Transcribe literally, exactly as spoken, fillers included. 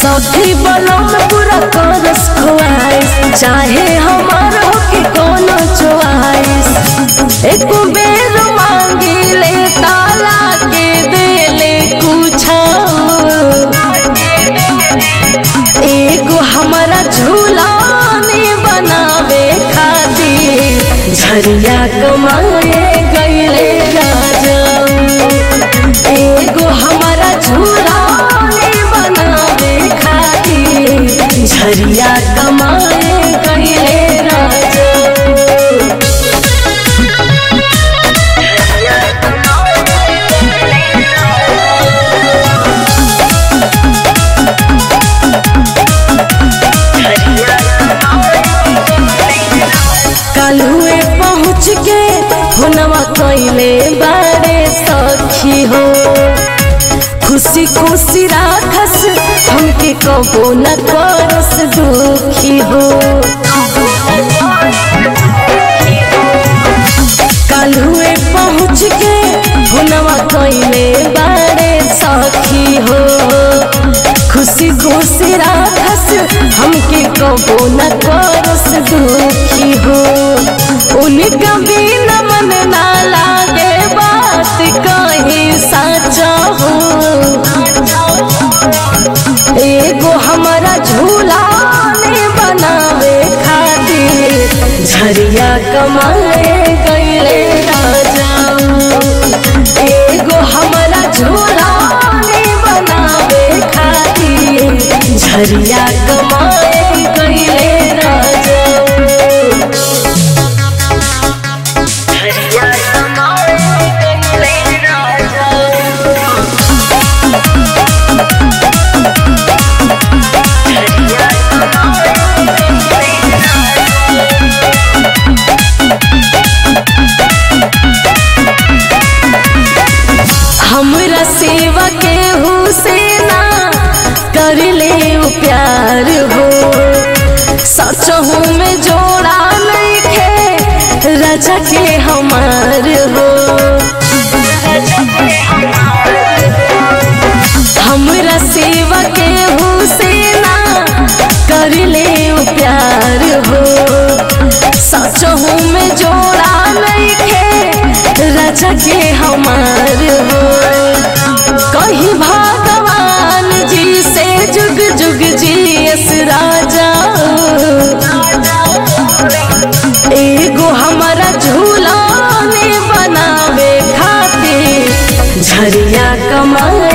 सखी बनम पूरा करस ख्वाइश, चाहे हमार हो के कोनो चॉइस। एक बेर मांगी ले ताला के दे ले कुछ, एगो हमारा झूलाने बनावे खातिर झरिया कमाए गईले राजा। एगो हमारा झूलाने बनावे खातिर झरिया कमाए गईले राजा। कालुए पहुँच के हुनवा कइले बारे सखी हो, खुशी खुशी राखस हमके कबो न करस दुखी हो। कालुए पहुँच के हुनवा कइले बारे सखी हो, खुशी खुशी राखस हमके कबो न करस दुखी हो। उनका बिना मन ना लागे बात कहीं सच्चा हो। एगो हमारा झूलाने बनावे खातिर झरिया कमाए गईले राजा। एगो हमारा झूलाने बनावे खातिर झरिया कमाए गईले राजा। हमरा सेवा के हुसैना कर ले प्यार हो, सचहू में जोड़ा नहीं खे राजा के हमार हो। हमरा सेवा के हुसैना कर ले प्यार हो, सचहू में जोड़ा नहीं खे राजा के हमार हो। कहीं भगवान जी से जुग जुग जियस राजा। एगो हमारा झूलाने बनावे खातिर झरिया कमा